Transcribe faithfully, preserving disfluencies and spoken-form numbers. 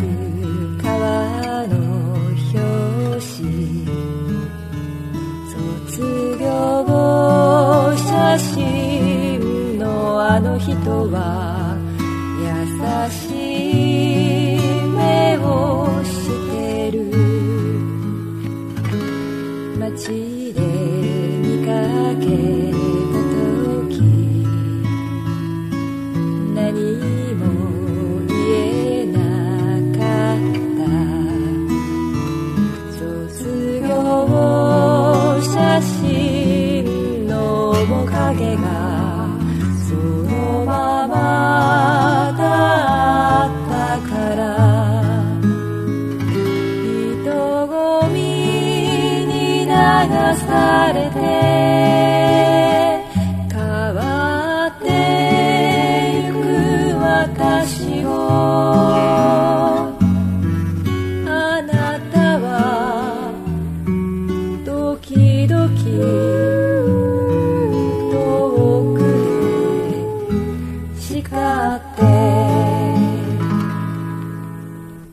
川の表紙、卒業写真のあの人は優しい目をしてる。街で見かけた時、何も言えなかった。卒業写真の面影がそのままだったから、人混みに流されて